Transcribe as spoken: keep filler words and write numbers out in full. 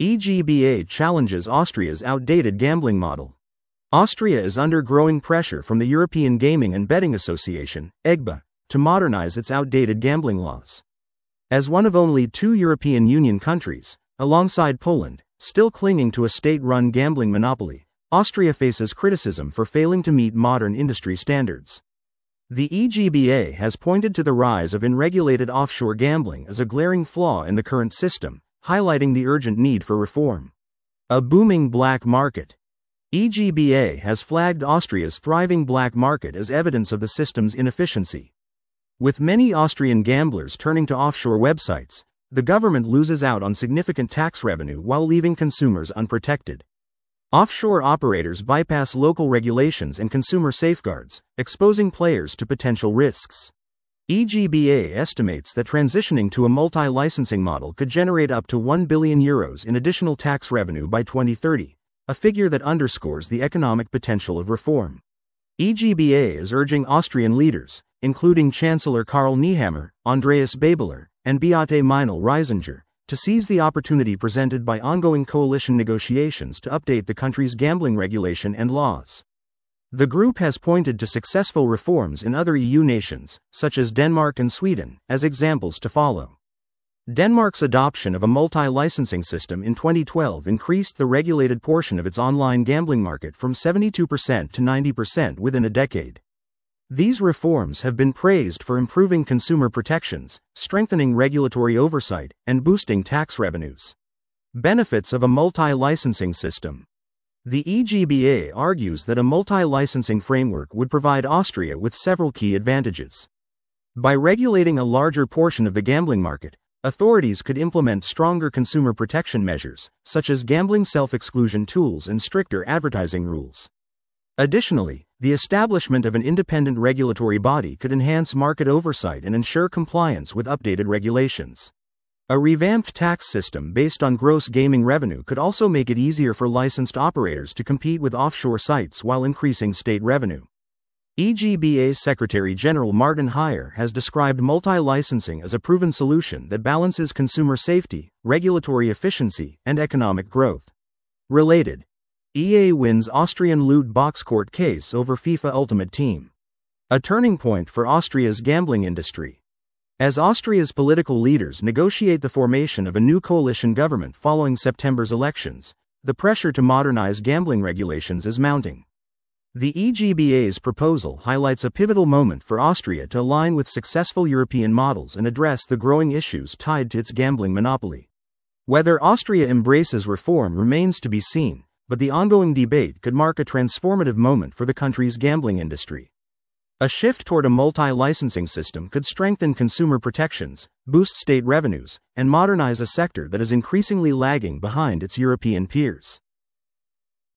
E G B A challenges Austria's outdated gambling model. Austria is under growing pressure from the European Gaming and Betting Association, E G B A, to modernize its outdated gambling laws. As one of only two European Union countries, alongside Poland, still clinging to a state-run gambling monopoly, Austria faces criticism for failing to meet modern industry standards. The E G B A has pointed to the rise of unregulated offshore gambling as a glaring flaw in the current system, highlighting the urgent need for reform. A booming black market. E G B A has flagged Austria's thriving black market as evidence of the system's inefficiency. With many Austrian gamblers turning to offshore websites, the government loses out on significant tax revenue while leaving consumers unprotected. Offshore operators bypass local regulations and consumer safeguards, exposing players to potential risks. E G B A estimates that transitioning to a multi-licensing model could generate up to one billion euros in additional tax revenue by twenty thirty, a figure that underscores the economic potential of reform. E G B A is urging Austrian leaders, including Chancellor Karl Nehammer, Andreas Babler, and Beate Meinl-Reisinger, to seize the opportunity presented by ongoing coalition negotiations to update the country's gambling regulation and laws. The group has pointed to successful reforms in other E U nations, such as Denmark and Sweden, as examples to follow. Denmark's adoption of a multi-licensing system in twenty twelve increased the regulated portion of its online gambling market from seventy-two percent to ninety percent within a decade. These reforms have been praised for improving consumer protections, strengthening regulatory oversight, and boosting tax revenues. Benefits of a multi-licensing system. The E G B A argues that a multi-licensing framework would provide Austria with several key advantages. By regulating a larger portion of the gambling market, authorities could implement stronger consumer protection measures, such as gambling self-exclusion tools and stricter advertising rules. Additionally, the establishment of an independent regulatory body could enhance market oversight and ensure compliance with updated regulations. A revamped tax system based on gross gaming revenue could also make it easier for licensed operators to compete with offshore sites while increasing state revenue. E G B A Secretary General Martin Heyer has described multi-licensing as a proven solution that balances consumer safety, regulatory efficiency, and economic growth. Related. E A wins Austrian loot box court case over FIFA Ultimate Team. A turning point for Austria's gambling industry. As Austria's political leaders negotiate the formation of a new coalition government following September's elections, the pressure to modernize gambling regulations is mounting. The E G B A's proposal highlights a pivotal moment for Austria to align with successful European models and address the growing issues tied to its gambling monopoly. Whether Austria embraces reform remains to be seen, but the ongoing debate could mark a transformative moment for the country's gambling industry. A shift toward a multi-licensing system could strengthen consumer protections, boost state revenues, and modernize a sector that is increasingly lagging behind its European peers.